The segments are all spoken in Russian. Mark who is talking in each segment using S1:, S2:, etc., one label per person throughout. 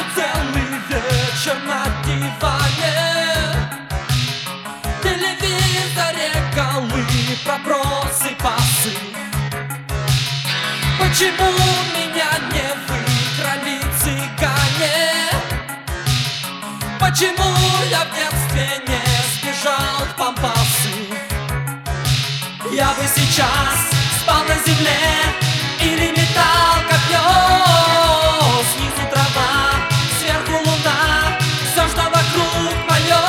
S1: Проведу целый вечер на диване, в телевизоре голы, пробросы, пасы. Почему меня не выкрали цыгане? Почему я в детстве не сбежал в пампасы? Я бы сейчас спал на земле или метал копье. Снизу трава, сверху луна, все, что вокруг мое.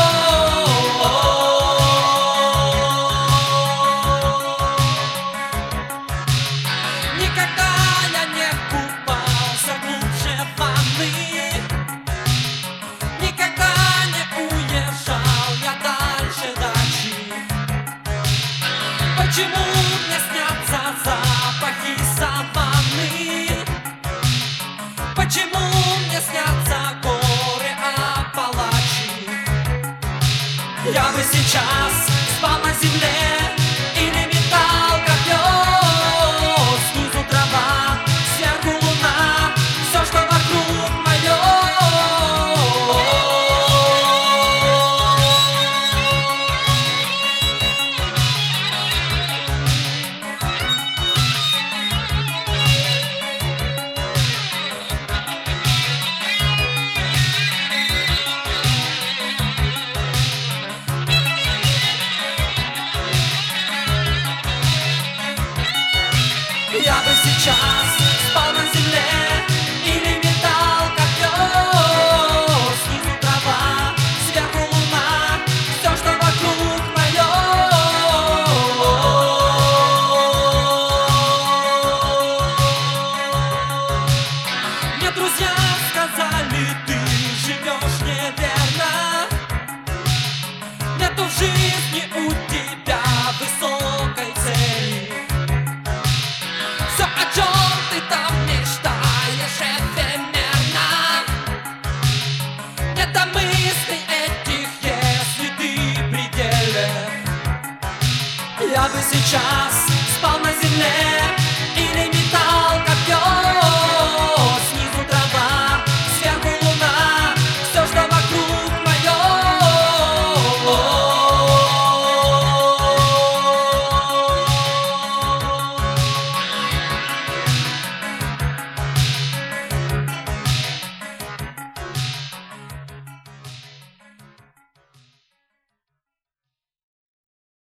S1: Никогда я не купался глубже ванны, никогда не уезжал я дальше дачи. Почему мне снятся запахи саванны? Почему мне снятся горы Апалачи? Я бы сейчас спал на земле или метал копье. Снизу трава, сверху луна, все, что вокруг мое. Я бы сейчас спал на земле или метал копье. Снизу трава, сверху луна, все, что вокруг мое. Мне друзья сказали, ты живешь неверно, нету в жизни у тебя высокой цели. Все, о чем ты там мечтаешь, эфемерно. Нет до мыслей этих, если ты в пределе. Я бы сейчас